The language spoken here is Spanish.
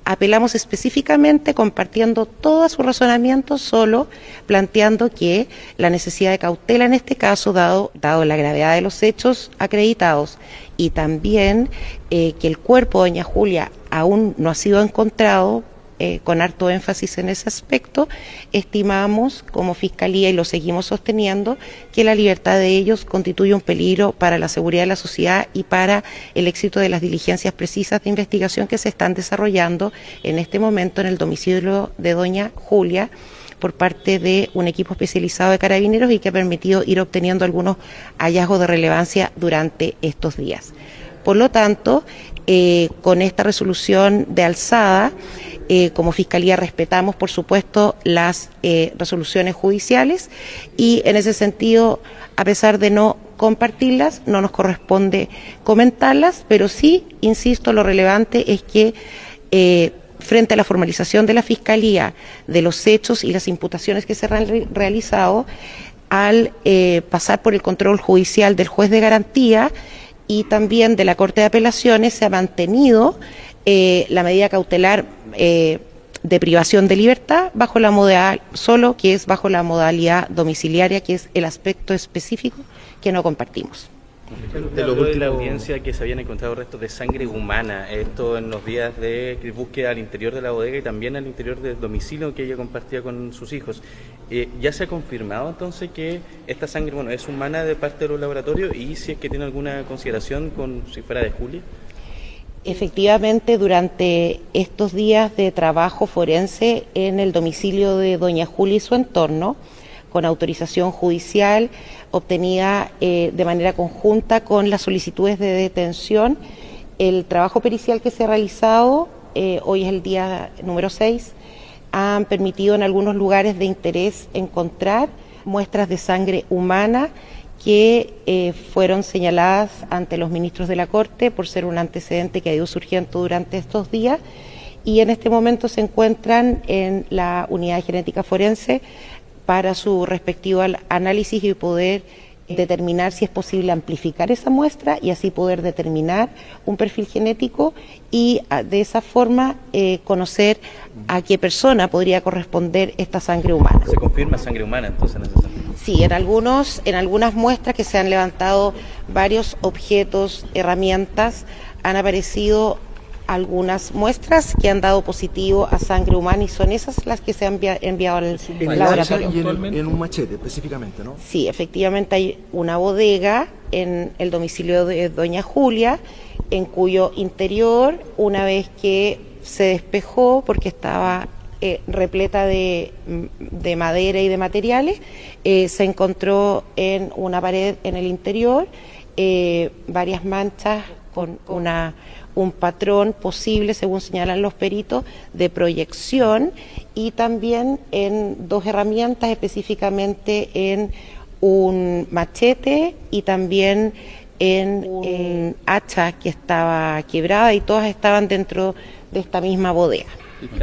apelamos específicamente compartiendo todo su razonamiento, solo planteando que la necesidad de cautela en este caso, dado la gravedad de los hechos acreditados y también que el cuerpo de doña Julia aún no ha sido encontrado, con harto énfasis en ese aspecto, estimamos como Fiscalía, y lo seguimos sosteniendo, que la libertad de ellos constituye un peligro para la seguridad de la sociedad y para el éxito de las diligencias precisas de investigación que se están desarrollando en este momento en el domicilio de doña Julia por parte de un equipo especializado de carabineros y que ha permitido ir obteniendo algunos hallazgos de relevancia durante estos días. Por lo tanto, con esta resolución de alzada, como Fiscalía respetamos, por supuesto, las resoluciones judiciales y en ese sentido, a pesar de no compartirlas, no nos corresponde comentarlas, pero sí, insisto, lo relevante es que frente a la formalización de la Fiscalía de los hechos y las imputaciones que se han realizado, al pasar por el control judicial del juez de garantía y también de la Corte de Apelaciones, se ha mantenido la medida cautelar de privación de libertad bajo la modalidad, solo que es bajo la modalidad domiciliaria, que es el aspecto específico que no compartimos. Usted habló de la audiencia que se habían encontrado restos de sangre humana, esto en los días de búsqueda al interior de la bodega y también al interior del domicilio que ella compartía con sus hijos. ¿Ya se ha confirmado entonces que esta sangre, bueno, es humana de parte de los laboratorios y si es que tiene alguna consideración con si fuera de Julia? Efectivamente, durante estos días de trabajo forense en el domicilio de doña Julia y su entorno, con autorización judicial obtenida de manera conjunta con las solicitudes de detención, el trabajo pericial que se ha realizado, hoy es el día número 6, han permitido en algunos lugares de interés encontrar muestras de sangre humana que fueron señaladas ante los ministros de la Corte por ser un antecedente que ha ido surgiendo durante estos días y en este momento se encuentran en la unidad de genética forense para su respectivo análisis y poder determinar si es posible amplificar esa muestra y así poder determinar un perfil genético y de esa forma conocer a qué persona podría corresponder esta sangre humana. ¿Se confirma sangre humana entonces en ese sentido? Sí, en algunas muestras que se han levantado varios objetos, herramientas, han aparecido algunas muestras que han dado positivo a sangre humana y son esas las que se han enviado al laboratorio. Y en un machete específicamente, ¿no? Sí, efectivamente hay una bodega en el domicilio de doña Julia, en cuyo interior, una vez que se despejó porque estaba repleta de madera y de materiales, se encontró en una pared en el interior varias manchas con un patrón posible, según señalan los peritos, de proyección y también en dos herramientas, específicamente en un machete y también en un hacha que estaba quebrada y todas estaban dentro de esta misma bodega.